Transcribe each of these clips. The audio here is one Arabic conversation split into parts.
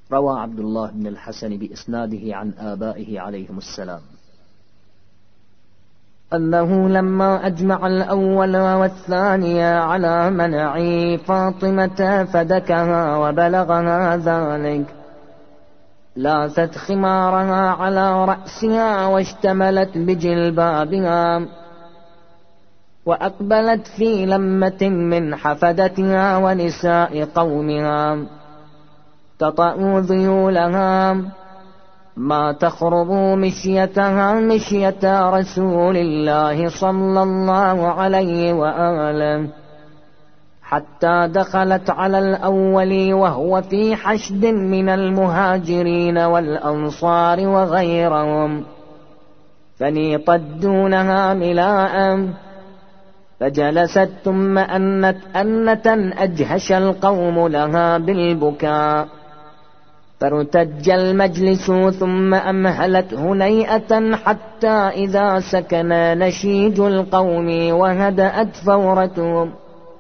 روى عبد الله بن الحسن بإسناده عن آبائه عليهم السلام أنه لما أجمع الأول والثاني على منع فاطمة فدكها وبلغها ذلك لاثت خمارها على رأسها واشتملت بجلبابها وأقبلت في لمة من حفدتها ونساء قومها تطأ ذيولها ما تخرب مشيتها مشية رسول الله صلى الله عليه وآله حتى دخلت على الأول وهو في حشد من المهاجرين والأنصار وغيرهم فنيطت دونها ملاء فجلست ثم أنة أجهش القوم لها بالبكاء فارتج المجلس ثم أمهلت هنيئة حتى إذا سكن نشيج القوم وهدأت فورتهم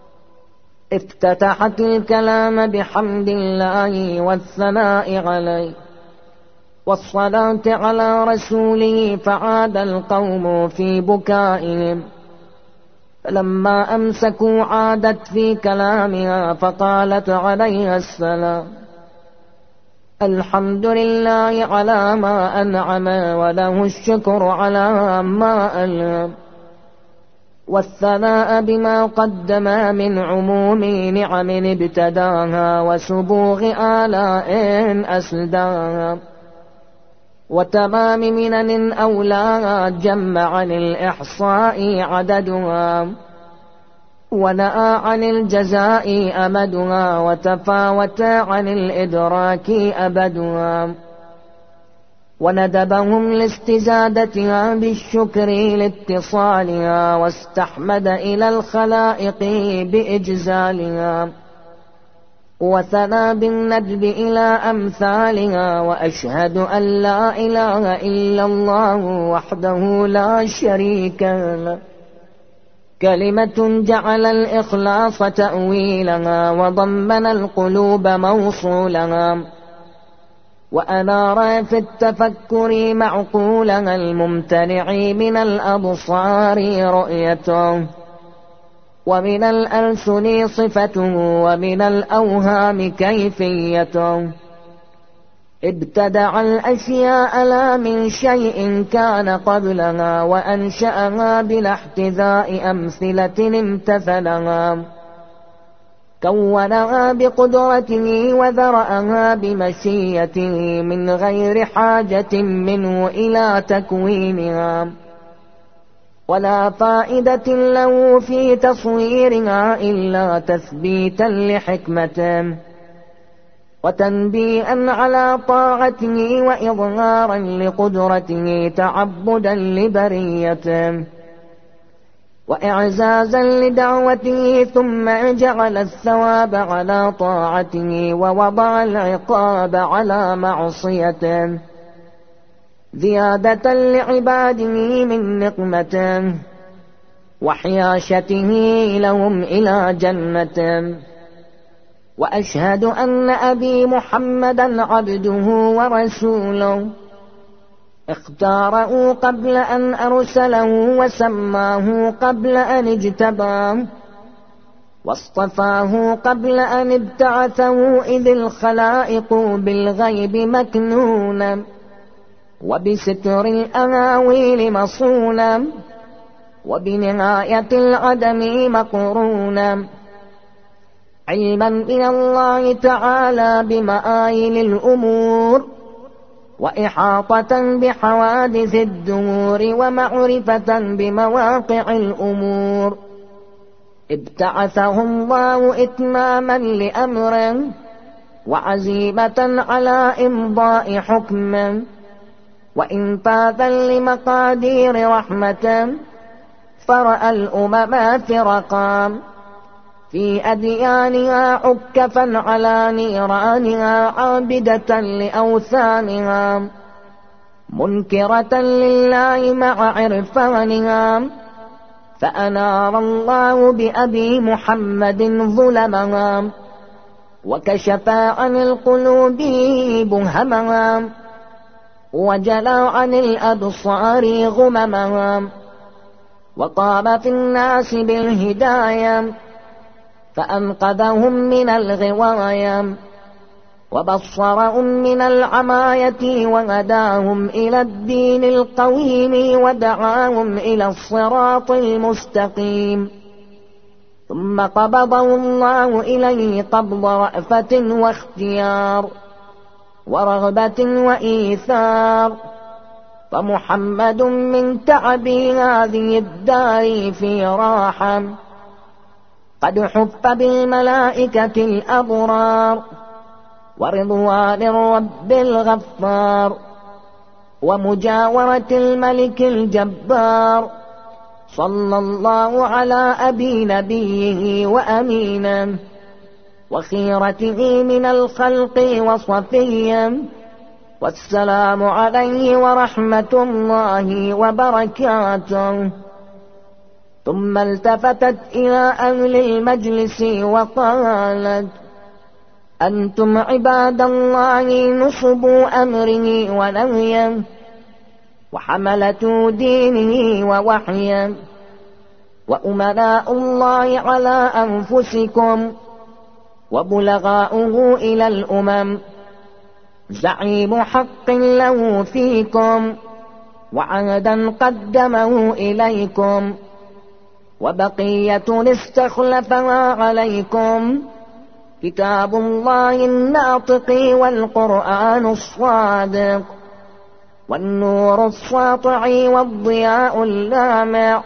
افتتحت الكلام بحمد الله والثناء عليه والصلاة على رسوله فعاد القوم في بكائهم فلما أمسكوا عادت في كلامها فقالت عليه السلام الحمد لله على ما أنعم وله الشكر على ما ألهم والثناء بما قدم من عموم نعم ابتداها وسبوغ آلاء أسداها وتمام منن أولاها جمع للإحصاء عددها ونأى عن الجزاء أمدها وتفاوت عن الإدراك أبدها وندبهم لاستزادتها بالشكر لاتصالها واستحمد إلى الخلائق بإجزالها وثنى بالندب إلى أمثالها وأشهد أن لا إله إلا الله وحده لا شريك له كلمة جعل الإخلاص تأويلها وضمن القلوب موصولها وأنار في التفكر معقولها الممتنع من الأبصار رؤيته ومن الألسن صفته ومن الأوهام كيفيته ابتدع الأشياء لا من شيء كان قبلها وأنشأها بلا احتذاء أمثلة امتثلها كونها بقدرته وذرأها بمشيته من غير حاجة منه إلى تكوينها ولا فائدة له في تصويرها إلا تثبيتا لحكمته وتنبيئا على طاعته وإظهارا لقدرته تعبدا لبريته وإعزازا لدعوته ثم جعل الثواب على طاعته ووضع العقاب على معصيته زيادة لعباده من نقمته وحياشته لهم إلى جنته وأشهد أن أبي محمدا عبده ورسوله اختاره قبل أن أرسله وسماه قبل أن اجتباه واصطفاه قبل أن ابتعثه إذ الخلائق بالغيب مكنونا وبستر الأهاويل مصونا وبنهاية العدم مقرونا علما من الله تعالى بمآيل الأمور وإحاطة بحوادث الدهور ومعرفة بمواقع الأمور ابتعثه الله إتماما لأمره وعزيمة على إمضاء حكمه وإنفاذا لمقادير رحمة فرأى الأمم فرقا في أديانها عكفا على نيرانها عابدة لأوثانها منكرة لله مع عرفانها فأنار الله بأبي محمد ظلمها وكشفا عن القلوب بهمها وجلى عن الأبصار غممها وقام في الناس بالهداية فأنقذهم من الغواية وبصرهم من العماية وهداهم إلى الدين القويم ودعاهم إلى الصراط المستقيم ثم قبضه الله إليه قبض رأفة واختيار ورغبة وإيثار فمحمد من تعب هذه الدار في راحة قد حف بالملائكة الأبرار ورضوان الرب الغفار ومجاورة الملك الجبار صلى الله على أبي نبيه وأمينه وخيرته من الخلق وصفيه والسلام عليه ورحمة الله وبركاته. ثم التفتت إلى أهل المجلس وقالت أنتم عباد الله نصب أمره ونهيه وحملة دينه ووحيه وأمناء الله على أنفسكم وبلغاؤه إلى الأمم زعيم حق له فيكم وعهدا قدمه إليكم وبقية استخلفها عليكم كتاب الله الناطق والقرآن الصادق والنور الساطع والضياء اللامع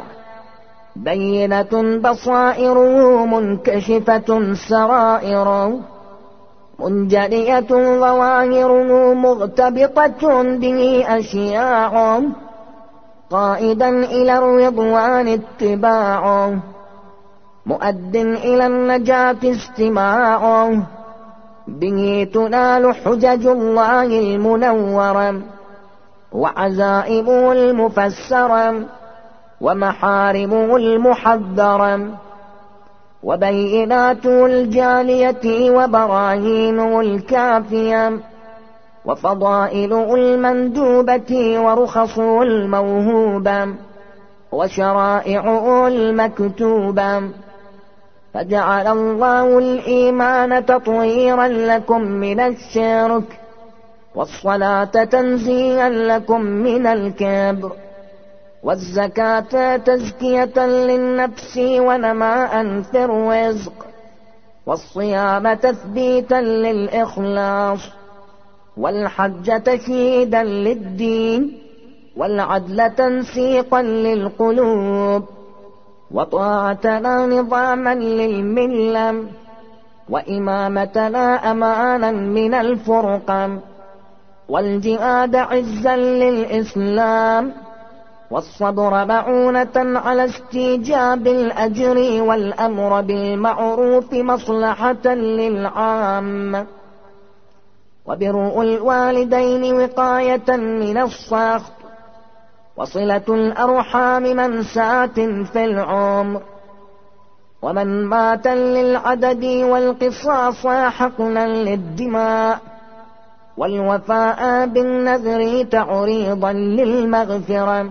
بينة بصائره منكشفة سرائره منجلية ظواهره مغتبطة به أشياعه قائدا إلى الرضوان اتباعه مؤد إلى النجاة استماعه به تنال حجج الله المنورة وعزائمه المفسرة ومحارمه المحذرة وبيناته الجالية وبراهينه الكافية وفضائله المندوبة ورخصه الموهوبة وشرائعه المكتوبة فجعل الله الإيمان تطهيرا لكم من الشرك والصلاة تنزيها لكم من الكبر والزكاة تزكية للنفس ونماء في الرزق والصيام تثبيتا للإخلاص والحج تشييدا للدين والعدل تنسيقا للقلوب وطاعتنا نظاما للملة وإمامتنا أمانا من الفرقة والجهاد عزا للإسلام والصبر معونة على استيجاب الأجر والأمر بالمعروف مصلحة للعامة وبر الوالدين وقاية من السخط وصلة الأرحام منساة في العمر ومن مات للعدد والقصاص حقنا للدماء والوفاء بالنذر تعريضا للمغفرة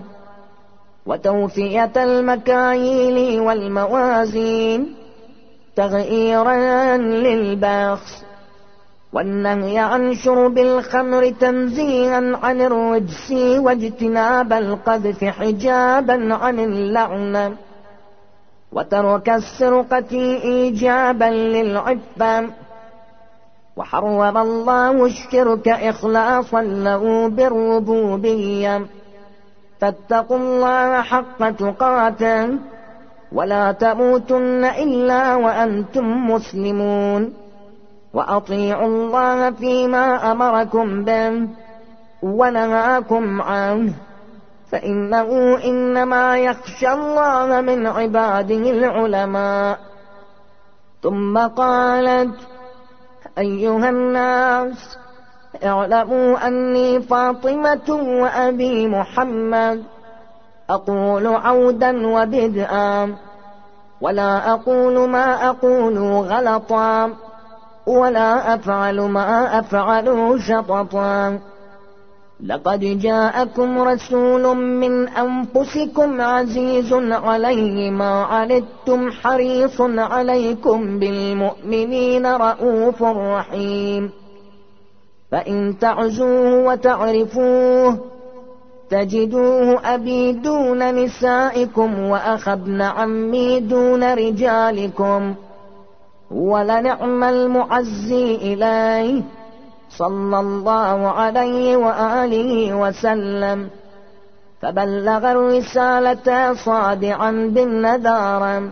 وتوفية المكاييل والموازين تغييرا للبخس والنهي عن شرب الخمر تنزيها عن الرجس واجتناب القذف حجابا عن اللعنة وترك السرقة إيجابا للعفة وحرم الله الشرك إخلاصا له بالربوبية فاتقوا الله حق تقاته ولا تموتن إلا وأنتم مسلمون وأطيعوا الله فيما أمركم به ونهاكم عنه فإنه إنما يخشى الله من عباده العلماء. ثم قالت أيها الناس اعلموا أني فاطمة وأبي محمد أقول عودا وبدءا ولا أقول ما أقول غلطا ولا أفعل ما أفعل شططا. لقد جاءكم رسول من أنفسكم عزيز عليه ما عنتم حريص عليكم بالمؤمنين رؤوف رحيم. فإن تعزوه وتعرفوه تجدوه أبي دون نسائكم وأخبن عمي دون رجالكم، ولنعم المعزي إليه صلى الله عليه وآله وسلم. فبلغ الرسالة صادعا بالنذار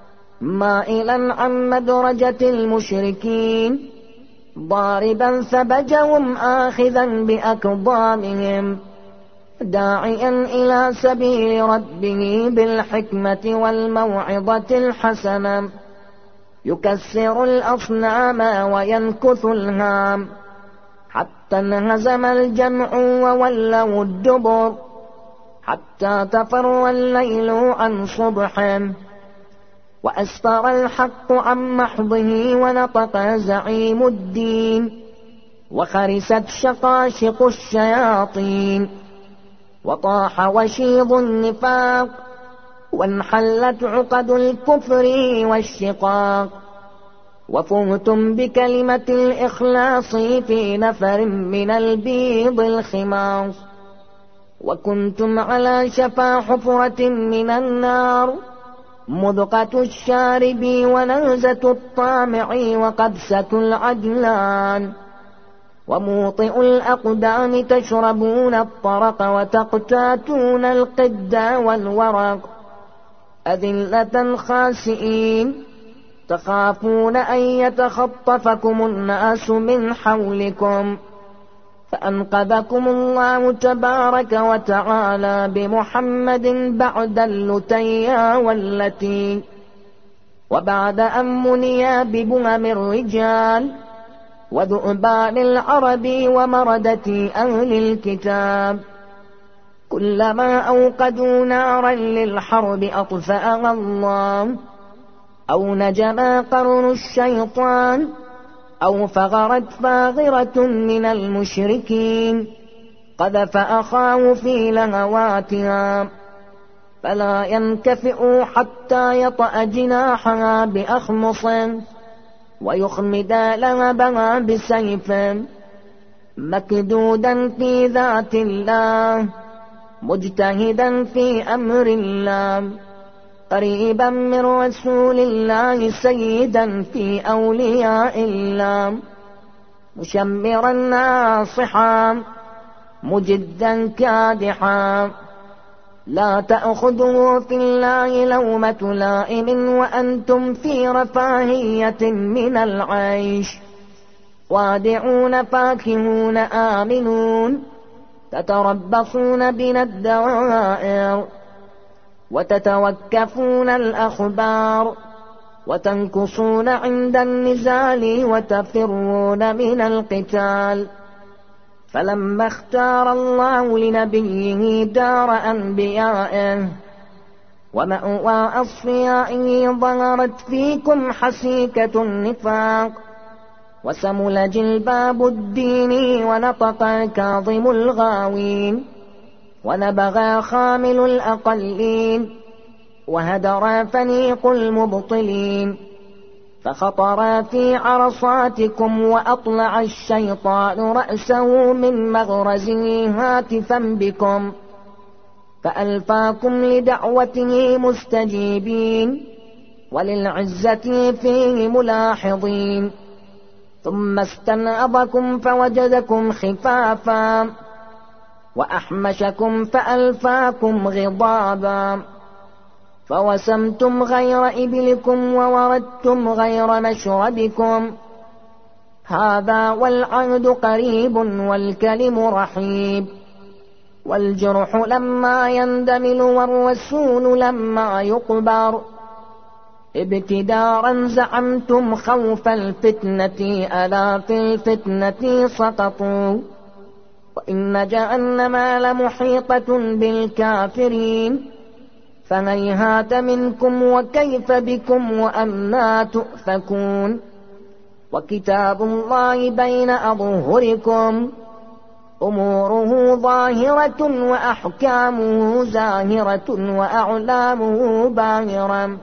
مائلا عن مدرجة المشركين ضاربا ثبجهم آخذا بأكظامهم داعيا إلى سبيل ربه بالحكمة والموعظة الحسنة يكسر الأصنام وينكث الهام حتى انهزم الجمع وولوا الدبر حتى تفر الليل عن صبحه وأسفر الحق عن محضه ونطق زعيم الدين وخرست شقاشق الشياطين وطاح وشيض النفاق وانحلت عقد الكفر والشقاق وفوتم بكلمة الإخلاص في نفر من البيض الخماص وكنتم على شفا حفرة من النار مذقة الشارب ونهزة الطامع وقبسة العدلان وموطئ الأقدام تشربون الطرق وتقتاتون القد والورق أذلة خاسئين تخافون أن يتخطفكم الناس من حولكم فأنقذكم الله تبارك وتعالى بمحمد بعد اللتيا والتي وبعد أن منيا ببهم الرجال وذؤبان العرب ومردة أهل الكتاب كلما أوقدوا نارا للحرب أطفأها الله أو نجما قرن الشيطان أو فغرت فاغرة من المشركين قذف أخاه في لهواتها فلا ينكفئ حتى يطأ جناحها بأخمص ويخمد لهبها بسيف مكدودا في ذات الله مجتهدا في أمر الله قريبا من رسول الله سيدا في أولياء الله مشمرا ناصحا مجدا كادحا لا تأخذه في الله لومة لائم وأنتم في رفاهية من العيش وادعون فاكهون آمنون تتربصون بنا الدوائر وتتوكفون الأخبار وتنكصون عند النزال وتفرون من القتال فلما اختار الله لنبيه دار أنبيائه ومأوى أصفيائه ظهرت فيكم حسيكة النفاق وسمل جلباب الدين ونطق كاظم الغاوين ونبغى خامل الأقلين وهدر فنيق المبطلين فخطر في عرصاتكم وأطلع الشيطان رأسه من مغرزه هاتفا بكم فألفاكم لدعوته مستجيبين وللعزة فيه ملاحظين ثم استنأضكم فوجدكم خفافا وأحمشكم فألفاكم غضابا فوسمتم غير إبلكم ووردتم غير مشربكم هذا والعهد قريب والكلم رحيب والجرح لما يندمل والرسول لما يقبر ابتدارا زعمتم خوف الفتنة ألا في الفتنة سقطوا وإن جهنم لمحيطة بالكافرين فهيهات منكم وكيف بكم وأنى تؤفكون وكتاب الله بين أظهركم أموره ظاهرة وأحكامه زاهرة وأعلامه باهرة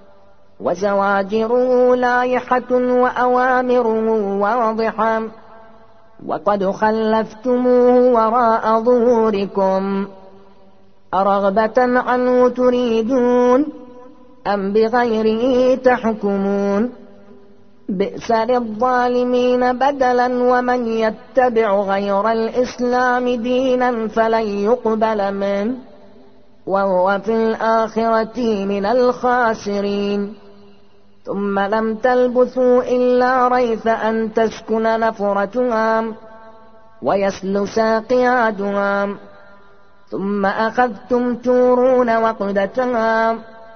وزواجره لايحة وأوامره واضحة وقد خلفتموه وراء ظهوركم أرغبة عنه تريدون أم بغيره تحكمون بئس للظالمين بدلا ومن يتبع غير الإسلام دينا فلن يقبل منه وهو في الآخرة من الخاسرين ثم لم تلبثوا إلا ريث أن تسكن نفرتها ويسلس قيادها ثم أخذتم تورون وقدتها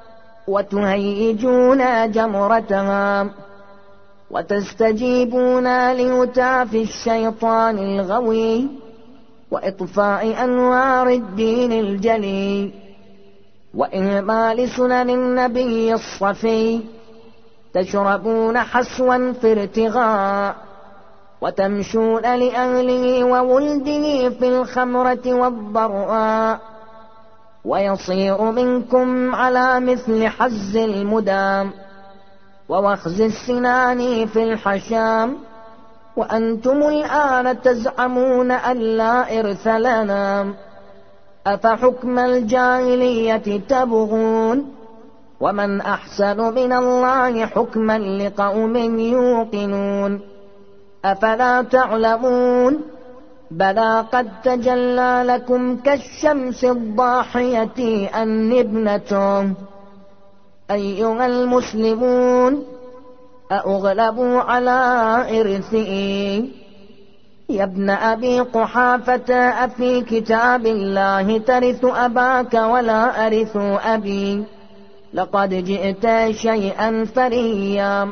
وتهيجون جمرتها وتستجيبون لهتاف الشيطان الغوي وإطفاء أنوار الدين الجلي وإهمال سنن النبي الصفي تشربون حسوا في ارتغاء وتمشون لأهله وولده في الخمرة والضراء ويصير منكم على مثل حز المدام ووخز السنان في الحشام وأنتم الآن تزعمون أن لا إرث لنا أفحكم الجاهلية تبغون ومن أحسن من الله حكما لقوم يوقنون أفلا تعلمون بلى قد تجلى لكم كالشمس الضاحية النبنة أيها المسلمون أأغلبوا على إرثئي يا ابن أبي قحافة أفي كتاب الله ترث أباك ولا أرث أبي لقد جئت شيئا فريا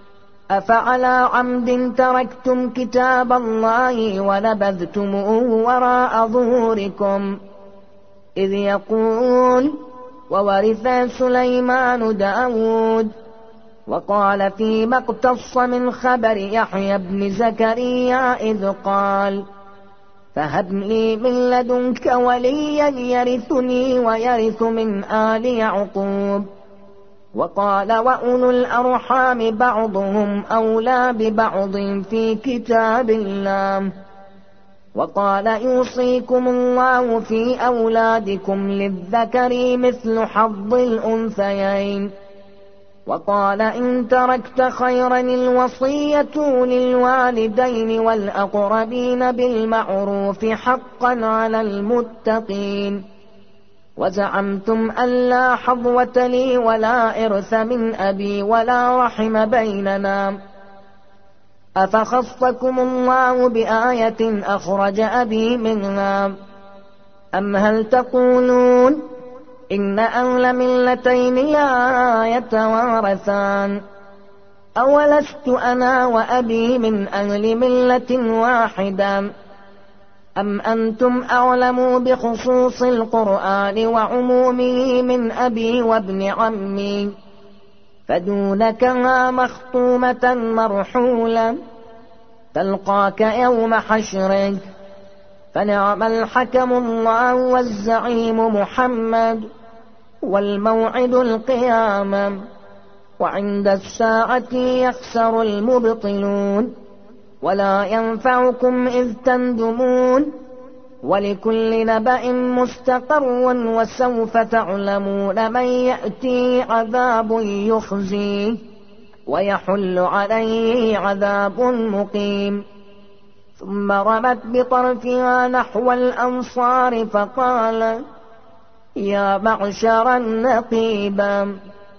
أفعلى عمد تركتم كتاب الله ونبذتموه وراء ظهوركم إذ يقول وورث سليمان داود وقال فيما اقتص من خبر يحيى بن زكريا إذ قال فهب لي من لدنك وليا يرثني ويرث من آل يعقوب وقال وأولو الأرحام بعضهم أولى ببعض في كتاب الله وقال يوصيكم الله في أولادكم للذكر مثل حظ الأنثيين وقال إن تركت خيرا الوصية للوالدين والأقربين بالمعروف حقا على المتقين وزعمتم أن لا حظوة لي ولا إرث من أبي ولا رحم بيننا أفخصكم الله بآية أخرج أبي منها أم هل تقولون إن أهل ملتين لا يتوارثان أولست أنا وأبي من أهل ملة واحدة أم أنتم أعلموا بخصوص القرآن وعمومه من أبي وابن عمي فدونكها مخطومة مرحولة تلقاك يوم حشرك فنعم الحكم الله والزعيم محمد والموعد القيامة وعند الساعة يخسر المبطلون ولا ينفعكم إذ تندمون ولكل نبأ مستقر وسوف تعلمون من يأتي عذاب يخزيه ويحل عليه عذاب مقيم ثم رمت بطرفها نحو الأنصار فقال يا معشر النقيب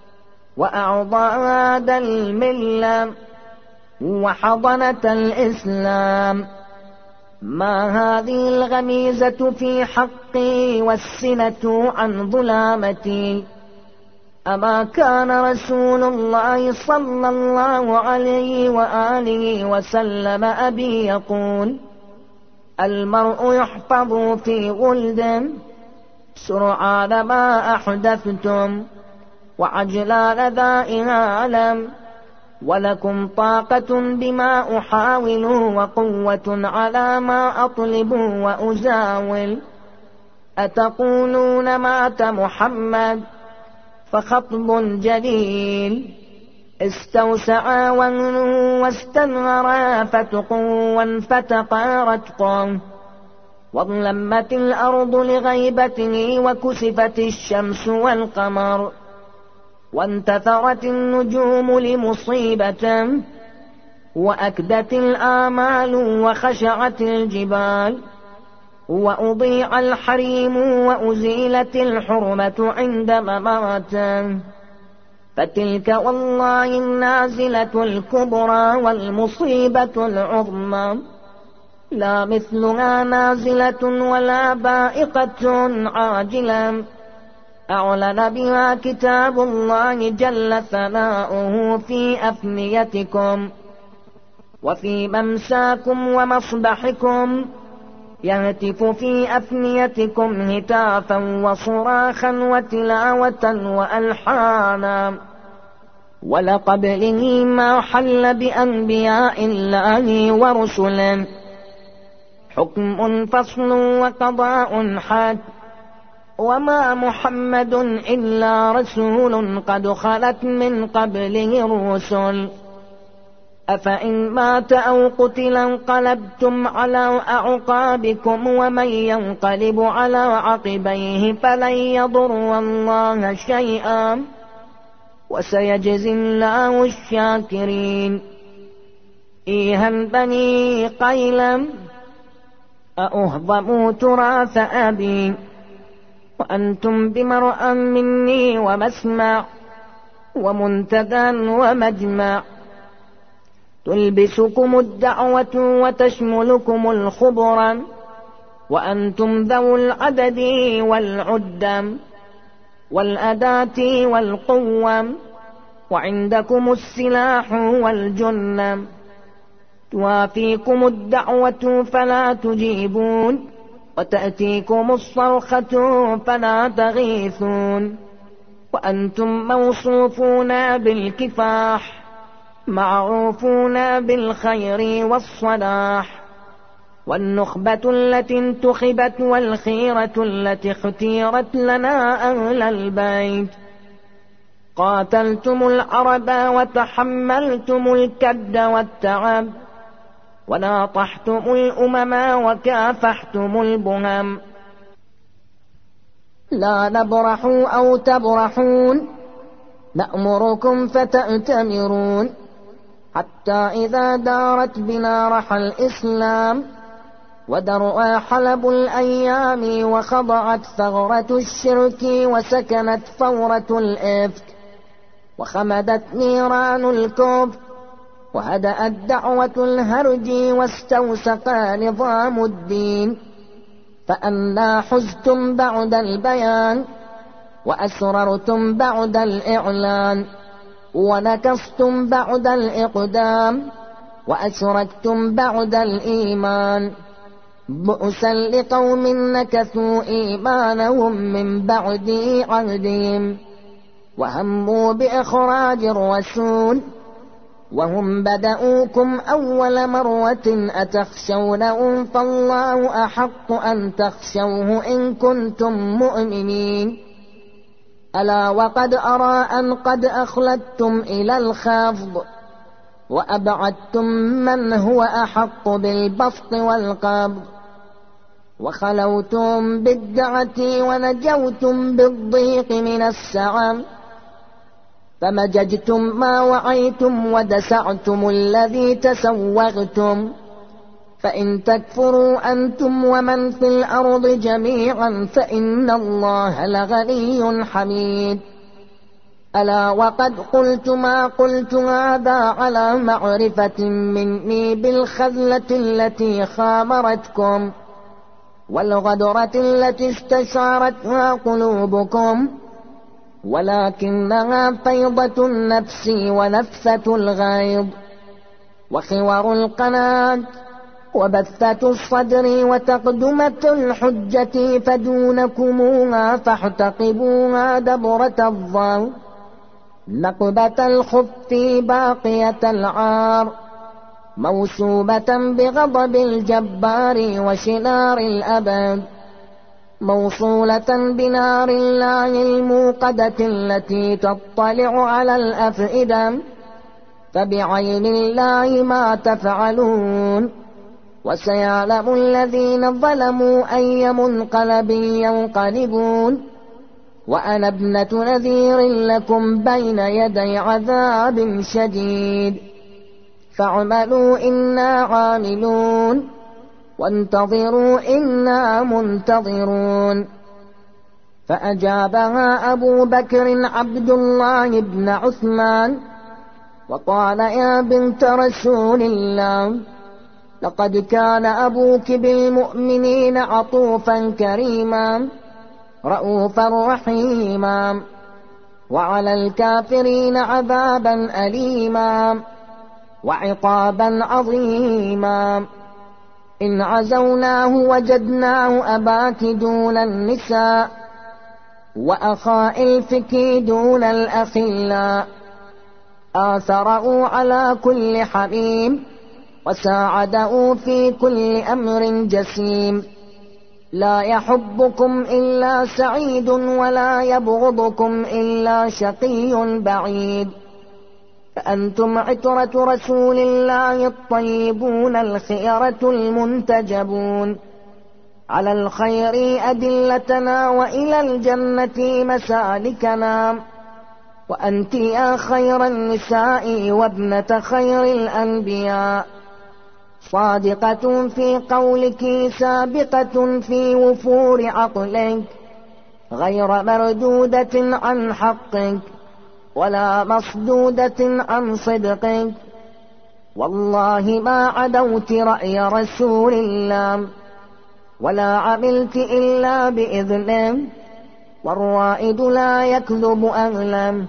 وأعضاد الملة وحضنة الإسلام ما هذه الغميزة في حقي والسنة عن ظلامتي أما كان رسول الله صلى الله عليه وآله وسلم أبي يقول المرء يحفظ في غلد سرعان ما أحدثتم وعجلان ذائها علم ولكم طاقة بما أحاول وقوة على ما أطلب وأزاول. أتقولون مات محمد فخطب جليل. استوسعا واستنغرا فتقوا وانفتقا رتقا. واظلمت الأرض لغيبته وكسفت الشمس والقمر. وانتثرت النجوم لمصيبة وأكدت الآمال وخشعت الجبال. وأضيع الحريم وأزيلت الحرمة عند مماته. فتلك والله النازلة الكبرى والمصيبة العظمى، لا مثلها نازلة ولا بائقة عاجلة أعلن بها كتاب الله جل ثناؤه في أفنيتكم وفي ممساكم ومصبحكم، يهتف في أفنيتكم هتافا وصراخا وتلاوة وألحانا. ولقبله ما حل بأنبياء الله ورسل، حكم فصل وقضاء حاد. وما محمد إلا رسول قد خلت من قبله الرسل، أفإن مات أو قتل انقلبتم على أعقابكم، ومن ينقلب على عقبيه فلن يضر الله شيئا وسيجزي الله الشاكرين. إيها بني قيلم أأهضموا تراث أبي، وأنتم بمرأ مني ومسمع ومنتدى ومجمع. تلبسكم الدعوة وتشملكم الخبر، وأنتم ذو العدد والعدم والأداة والقوة، وعندكم السلاح والجنة. توافيكم الدعوة فلا تجيبون، وتأتيكم الصرخة فلا تغيثون. وأنتم موصوفون بالكفاح، معروفون بالخير والصلاح، والنخبة التي انتخبت والخيرة التي اختيرت لنا أهل البيت. قاتلتم العرب وتحملتم الكد والتعب، وناطحتم الأمم وكافحتم البهم. لا نبرح أو تبرحون، نأمركم فتأتمرون، حتى إذا دارت بنا رحى الإسلام ودرأ حلب الأيام، وخضعت ثغرة الشرك وسكنت فورة الإفك، وخمدت نيران الكفر وهدأت دعوة الهرج، واستوسق نظام الدين. فأنا حزتم بعد البيان، وأسررتم بعد الإعلان، ونكصتم بعد الإقدام، وأشركتم بعد الإيمان. بؤسا لقوم نكثوا إيمانهم من بعد عهدهم، وهموا بإخراج الرسول وهم بدؤوكم أول مرة. أتخشونهم فالله أحق أن تخشوه إن كنتم مؤمنين. ألا وقد أرى أن قد أخلدتم إلى الخفض، وأبعدتم من هو أحق بالبسط والقبض، وخلوتم بالدعة ونجوتم بالضيق من السعم. فمججتم ما وعيتم ودسعتم الذي تسوغتم. فإن تكفروا أنتم ومن في الأرض جميعا فإن الله لغني حميد. ألا وقد قلت ما قلت هذا على معرفة مني بالخذلة التي خامرتكم، والغدرة التي استشعرتها قلوبكم، ولكنها فيضة النفس ونفثة الغيظ، وخور القناة، وبثة الصدر، وتقدمة الحجة، فدونكموها فاحتقبوها دبرة الظل. نقبة الخف باقية العار موسوبة بغضب الجبار وشنار الأبد موصولة بنار الله الموقدة التي تطلع على الأفئدة فبعين الله ما تفعلون وسيعلم الذين ظلموا أي منقلب ينقلبون وأنا ابنة نذير لكم بين يدي عذاب شديد فاعملوا إنا عاملون وانتظروا إنا منتظرون. فأجابها أبو بكر عبد الله بن عثمان وقال يا بنت رسول الله لقد كان أبوك بالمؤمنين عطوفا كريما رؤوفا رحيما وعلى الكافرين عذابا أليما وعقابا عظيما إن عزوناه وجدناه أباك دون النساء وأخا إلفك دون الأخلاء آثروا على كل حميم وساعدوا في كل أمر جسيم لا يحبكم إلا سعيد ولا يبغضكم إلا شقي بعيد فأنتم عترة رسول الله الطيبون الخيرة المنتجبون على الخير أدلتنا وإلى الجنة مسالكنا وأنت يا خير النساء وابنة خير الأنبياء صادقة في قولك سابقة في وفور عقلك غير مردودة عن حقك ولا مصدودة عن صدقك والله ما عدوت رأي رسول الله ولا عملت إلا بإذنه والرائد لا يكذب أهله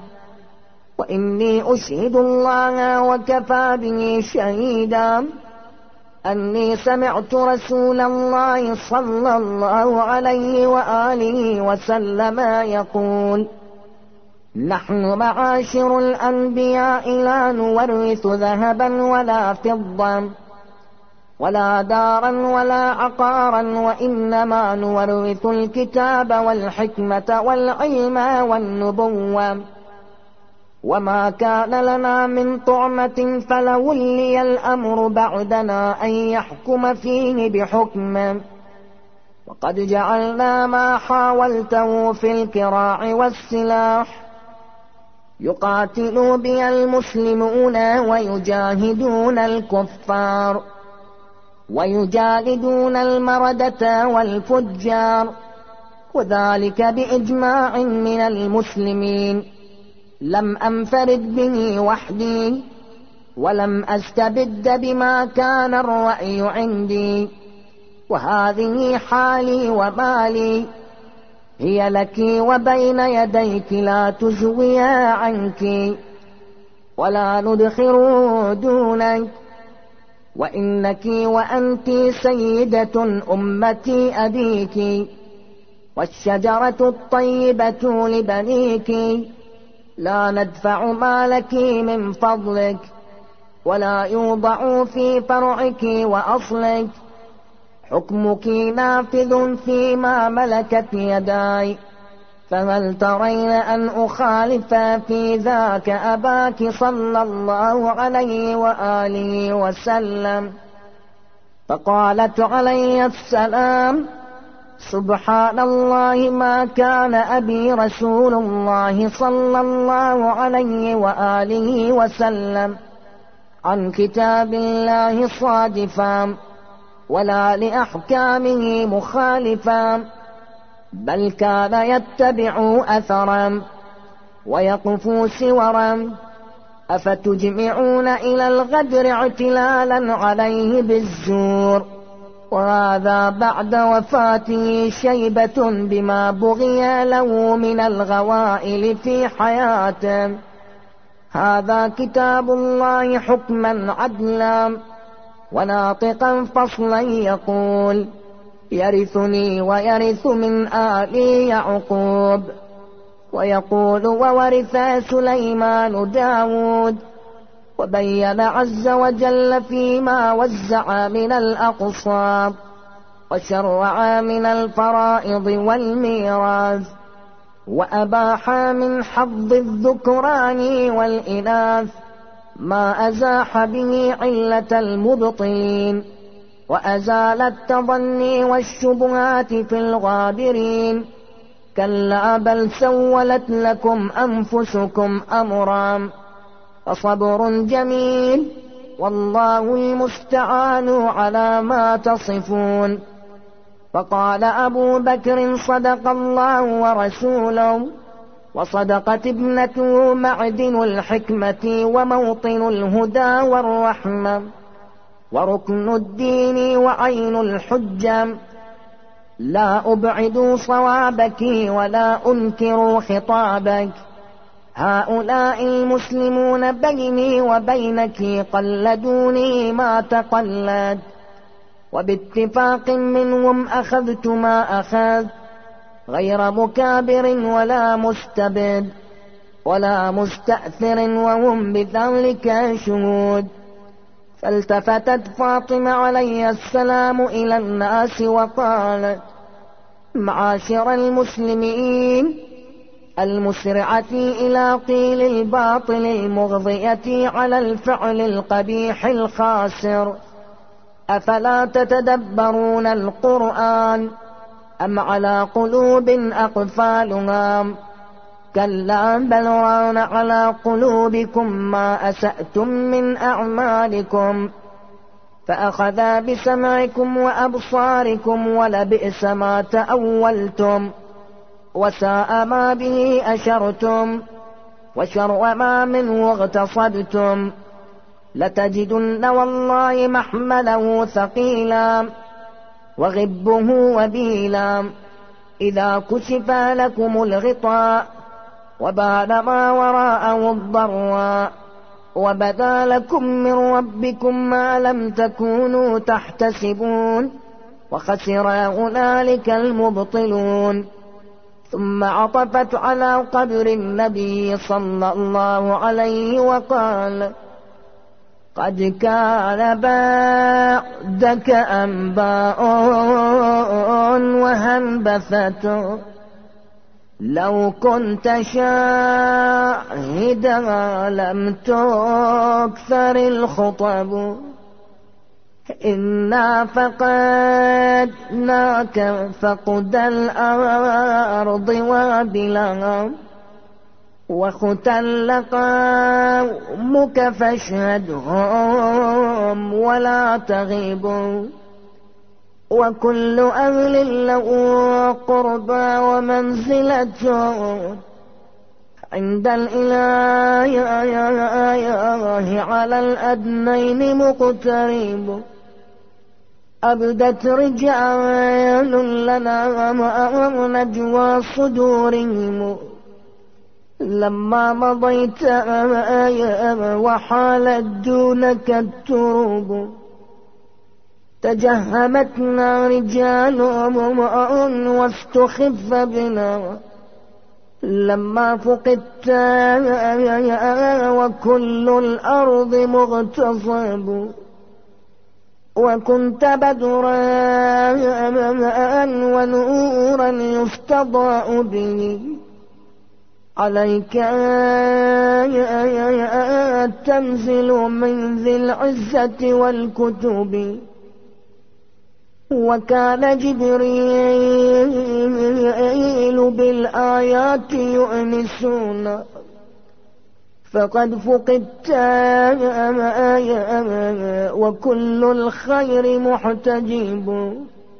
وإني أشهد الله وكفى به شهيدا أني سمعت رسول الله صلى الله عليه وآله وسلم يقول نحن معاشر الأنبياء لا نورث ذهبا ولا فضة ولا دارا ولا عقارا وإنما نورث الكتاب والحكمة والعلم والنبوة وما كان لنا من طعمة فلولي الأمر بعدنا أن يحكم فيه بحكمه وقد جعلنا ما حاولته في الكراع والسلاح يقاتل بي المسلمون ويجاهدون الكفار ويجالدون المردة والفجار وذلك بإجماع من المسلمين لم أنفرد به وحدي ولم أستبد بما كان الرأي عندي وهذه حالي ومالي هي لك وبين يديك لا تزويا عنك ولا ندخر دونك وإنك وأنت سيدة أمتي أبيك والشجرة الطيبة لبنيك لا ندفع مالك من فضلك ولا يوضع في فرعك وأصلك حكمك نافذ فيما ملكت يداي فهل ترين أن أخالف في ذاك أباك صلى الله عليه وآله وسلم فقالت عليه السلام سبحان الله ما كان أبي رسول الله صلى الله عليه وآله وسلم عن كتاب الله صادفا ولا لأحكامه مخالفا بل كان يتبع أثرا ويقف سورا أفتجمعون إلى الغدر اعتلالا عليه بالزور وهذا بعد وفاته شيبة بما بغي له من الغوائل في حياته هذا كتاب الله حكما عدلا وناطقا فصلا يقول يرثني ويرث من آل يعقوب ويقول وورث سليمان داود. وبين عز وجل فيما وزع من الأقساط وشرع من الفرائض والميراث، وأباح من حظ الذكران والإناث ما أزاح به علة المبطلين، وأزال التظني والشبهات في الغابرين. كلا بل سولت لكم أنفسكم أمرا فصبر جميل والله المستعان على ما تصفون. فقال أبو بكر صدق الله ورسوله، وصدقت ابنته معدن الحكمة وموطن الهدى والرحمة وركن الدين وعين الحجة. لا أبعد صوابك ولا أنكر خطابك. هؤلاء المسلمون بيني وبينك قلدوني ما تقلد، وباتفاق منهم أخذت ما أخذت، غير مكابر ولا مستبد ولا مستأثر، وهم بذلك شهود. فالتفتت فاطمة عليه السلام إلى الناس وقالت: معاشر المسلمين المسرعة إلى قيل الباطل المغضية على الفعل القبيح الخاسر، أفلا تتدبرون القرآن أم على قلوب أقفالها؟ كلا بل ران على قلوبكم ما أسأتم من أعمالكم، فأخذا بسمعكم وأبصاركم ولبئس ما تأولتم، وساء ما به أشرتم، وشر ما منه اغتصبتم. لتجدن والله محمله ثقيلا وغبه وبيلا، إذا كشف لكم الغطاء وبان ما وراءه الضراء، وبدا لكم من ربكم ما لم تكونوا تحتسبون، وخسر هنالك المبطلون. ثم عطفت على قبر النبي صلى الله عليه وقال: قد كان بعدك أنباء وهنبثة، لو كنت شاهدا لم تكثر الخطب، إنا فقدناك فقد الأرض وابلها، وختل قومك فاشهدهم ولا تغيبوا، وكل أهل له قربى ومنزلة عند الإله على الأدنين مقترب. أبدت رجال لنا نجوى صدورهم لما مضيت وحالت دونك التروب، تجهمتنا رجال واستخف بنا لما فقدت وكل الأرض مغتصب، وكنت بدرا ونورا يستضاء به، عليك تنزل من ذي العزة والكتب. وكان جبريل بالآيات يؤنسون، فقد فقدت وكل الخير محتجب،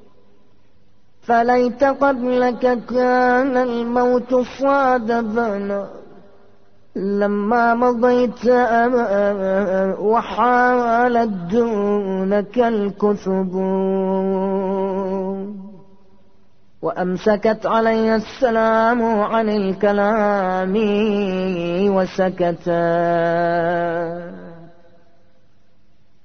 فليت قبلك كان الموت صادفنا لما مضيت وحالت دونك الكثب. وأمسكت عليه السلام عن الكلام وسكتا.